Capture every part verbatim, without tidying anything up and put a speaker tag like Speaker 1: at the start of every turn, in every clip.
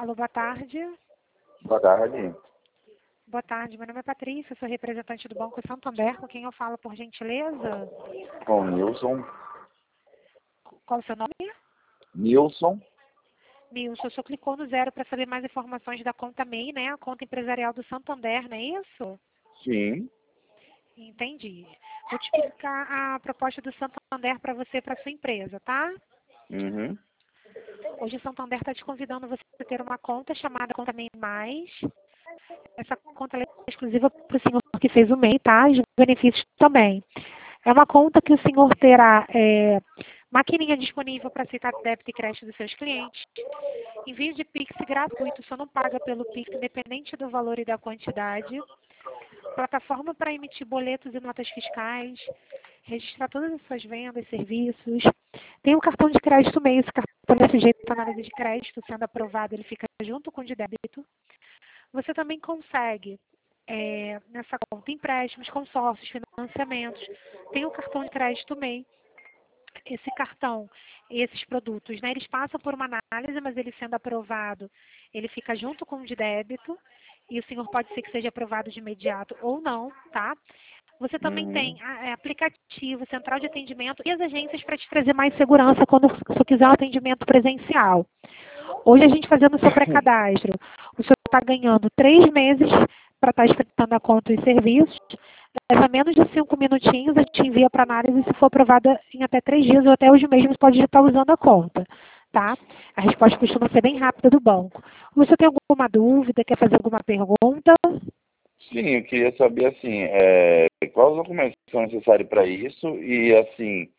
Speaker 1: Alô, boa tarde.
Speaker 2: Boa tarde.
Speaker 1: Boa tarde, meu nome é Patrícia, sou representante do Banco Santander, com quem eu falo, por gentileza?
Speaker 2: Com Nilson.
Speaker 1: Qual o seu nome?
Speaker 2: Nilson.
Speaker 1: Nilson, o senhor clicou no zero para saber mais informações da conta M E I, né? A conta empresarial do Santander, não é isso?
Speaker 2: Sim.
Speaker 1: Entendi. Vou te explicar a proposta do Santander para você e para sua empresa, tá?
Speaker 2: Uhum.
Speaker 1: Hoje o Santander está te convidando você a ter uma conta chamada Conta M E I Mais. Essa conta é exclusiva para o senhor que fez o M E I, tá? Os benefícios também. É uma conta que o senhor terá é, maquininha disponível para aceitar débito e crédito dos seus clientes. Envio de Pix gratuito, só não paga pelo Pix, independente do valor e da quantidade. Plataforma para emitir boletos e notas fiscais. Registrar todas as suas vendas, serviços. Tem um cartão de crédito M E I. Esse cartão é sujeito à análise de crédito, sendo aprovado, ele fica junto com o de débito. Você também consegue, é, nessa conta, empréstimos, consórcios, financiamentos. Tem o cartão de crédito M E I. Esse cartão, esses produtos, né, eles passam por uma análise, mas ele sendo aprovado, ele fica junto com o de débito. E o senhor pode ser que seja aprovado de imediato ou não, tá? Você também
Speaker 2: Uhum.
Speaker 1: tem a, é, aplicativo, central de atendimento e as agências para te trazer mais segurança quando o senhor quiser um atendimento presencial. Hoje a gente fazendo o seu pré-cadastro, o senhor está ganhando três meses para estar experimentando a conta e serviços. Leva menos de cinco minutinhos, a gente envia para análise e se for aprovada em até três dias ou até hoje mesmo pode estar usando a conta, tá? A resposta costuma ser bem rápida do banco. Você tem alguma dúvida, quer fazer alguma pergunta?
Speaker 2: Sim, eu queria saber assim, é, quais os documentos são necessários para isso e assim,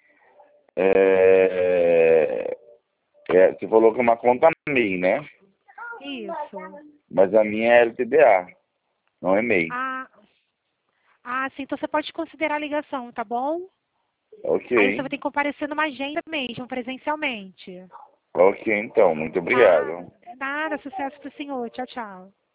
Speaker 2: é, é, você falou que é uma conta M E I, né?
Speaker 1: Isso.
Speaker 2: Mas a minha é L T D A, não é M E I.
Speaker 1: Ah, ah, sim, então você pode considerar a ligação, tá bom?
Speaker 2: Ok.
Speaker 1: Aí você vai ter que comparecer numa agenda mesmo, presencialmente.
Speaker 2: Ok, então, muito
Speaker 1: Tá?
Speaker 2: obrigado.
Speaker 1: Nada, sucesso pro senhor. Tchau, tchau.